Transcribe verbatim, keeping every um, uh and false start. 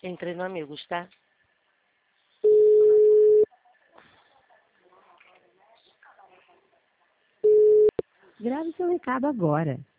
Entrei no Amigos, tá? Grave seu recado agora.